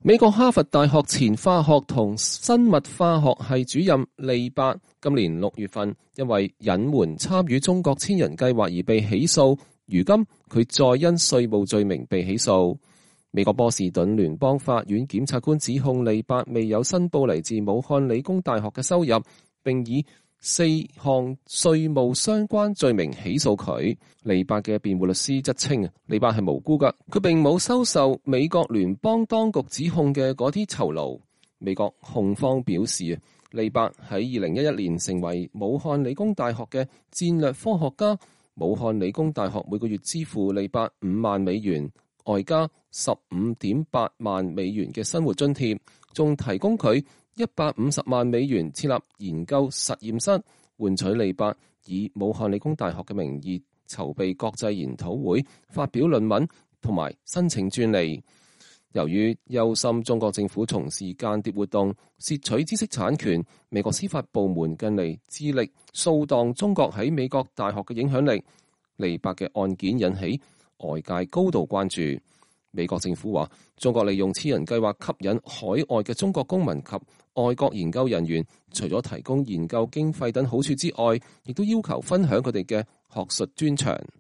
美國哈佛大學前化學同生物化學系主任利伯今年6月份因為隱瞞參與中國千人計劃而被起訴，如今佢再因稅務罪名被起訴。美國波士頓聯邦法院檢察官指控利伯未有申報嚟自武漢理工大學嘅收入，並以4項稅務相關罪名起訴佢。利伯嘅辯護律師則稱，利伯係無辜㗎，佢並冇收受美國聯邦當局指控嘅嗰啲酬勞。美國控方表示，利伯喺2011年成為武漢理工大學嘅戰略科學家，武漢理工大學每個月支付利伯5萬美元，外加15.8萬美元嘅生活津貼，仲提供佢150萬美元設立研究實驗室，換取利伯以武漢理工大學嘅名義籌備國際研討會、發表論文同埋申請專利。由於憂心中國政府從事間諜活動、竊取知識產權，美國司法部門近嚟致力掃蕩中國喺美國大學嘅影響力。利伯嘅案件引起外界高度關注。美國政府話，中國利用千人計劃吸引海外嘅中國公民及外國研究人員，除咗提供研究經費等好處之外，亦都要求分享佢哋嘅學術專長。